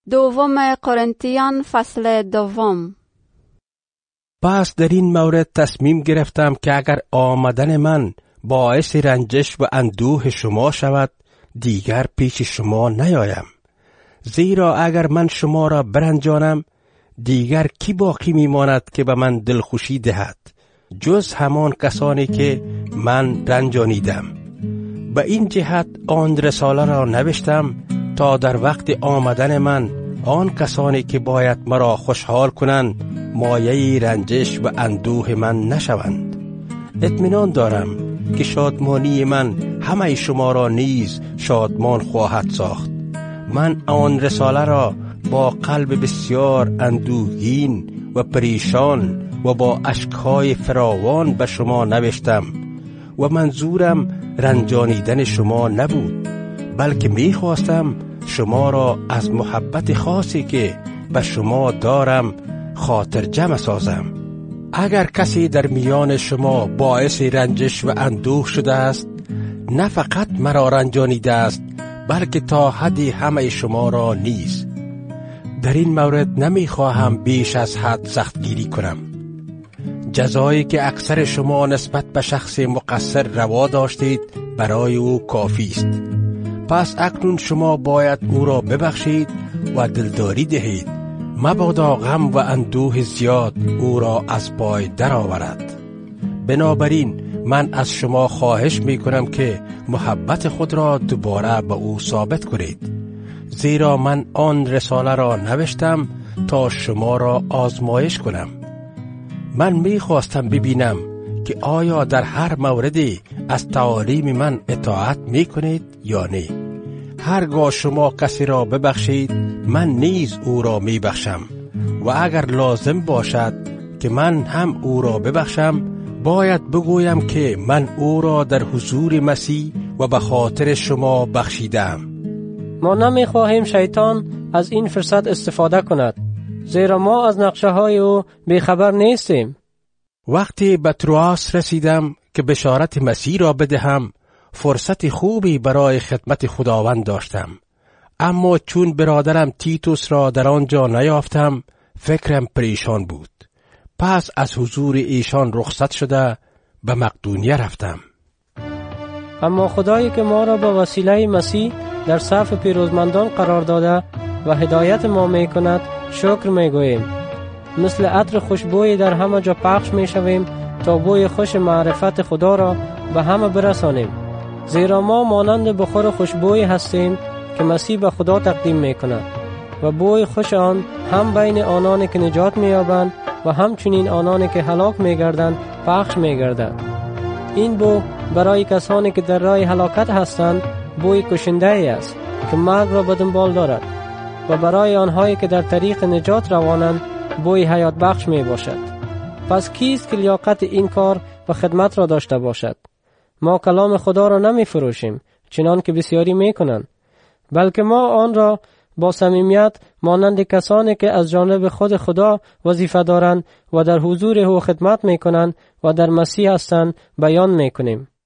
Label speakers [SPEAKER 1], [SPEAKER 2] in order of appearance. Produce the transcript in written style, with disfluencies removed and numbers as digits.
[SPEAKER 1] دوم قرنتیان فصل 2.
[SPEAKER 2] پس در این مورد تصمیم گرفتم که اگر آمدن من باعث رنجش و اندوه شما شود، دیگر پیش شما نیایم. زیرا اگر من شما را برنجانم، دیگر کی باقی میماند که به من دلخوشی دهد جز همان کسانی که من رنجانیدم. به این جهت آن رساله را نوشتم تا در وقت آمدن من آن کسانی که باید مرا خوشحال کنند مایه رنجش و اندوه من نشوند. اطمینان دارم که شادمانی من همه شما را نیز شادمان خواهد ساخت. من آن رساله را با قلب بسیار اندوهگین و پریشان و با اشکهای فراوان به شما نوشتم و منظورم رنجانیدن شما نبود، بلکه میخواستم شما را از محبت خاصی که به شما دارم خاطر جمع سازم. اگر کسی در میان شما باعث رنجش و اندوه شده است، نه فقط مرا رنجانیده است بلکه تا حدی همه شما را نیز. در این مورد نمیخواهم بیش از حد سختگیری کنم. جزایی که اکثر شما نسبت به شخص مقصر روا داشتید برای او کافی است. پس اکنون شما باید او را ببخشید و دلداری دهید، مبادا غم و اندوه زیاد او را از پای درآورد. بنابراین من از شما خواهش می کنم که محبت خود را دوباره به او ثابت کنید، زیرا من آن رساله را نوشتم تا شما را آزمایش کنم. من می خواستم ببینم که آیا در هر موردی از تعالیم من اطاعت می کنید یا نه. هرگاه شما کسی را ببخشید، من نیز او را می بخشم و اگر لازم باشد که من هم او را ببخشم، باید بگویم که من او را در حضور مسیح و به خاطر شما بخشیدم.
[SPEAKER 3] ما نمی خواهیم شیطان از این فرصت استفاده کند، زیرا ما از نقشه های او بیخبر نیستیم.
[SPEAKER 2] وقتی به تروآس رسیدم که بشارت مسیح را بدهم، فرصت خوبی برای خدمت خداوند داشتم، اما چون برادرم تیتوس را در آنجا نیافتم، فکرم پریشان بود. پس از حضور ایشان رخصت شده به مقدونیه رفتم.
[SPEAKER 3] اما خدایی که ما را به وسیله مسیح در صف پیروزمندان قرار داده و هدایت ما می کند شکر می گوییم. مثل عطر خوشبویی در همه جا پخش می شویم تا بوی خوش معرفت خدا را به همه برسانیم، زیرا ما مانند بخور خوشبویی هستیم که مسیح به خدا تقدیم می کند و بوی خوش آن هم بین آنانی که نجات می یابند و همچنین آنانی که هلاک می گردند پخش می گردد. این بو برای کسانی که در راه هلاکت هستند بوی کشنده ای است که مرگ را به دنبال دارد، و برای آنهایی که در طریق نجات روانند بوی حیات بخش می باشد. پس کیست که لیاقت این کار و خدمت را داشته باشد؟ ما کلام خدا را نمی فروشیم چنان که بسیاری می کنند، بلکه ما آن را با صمیمیت مانند کسانی که از جانب خود خدا وظیفه دارند و در حضور او خدمت می کنند و در مسیح هستند بیان می کنیم.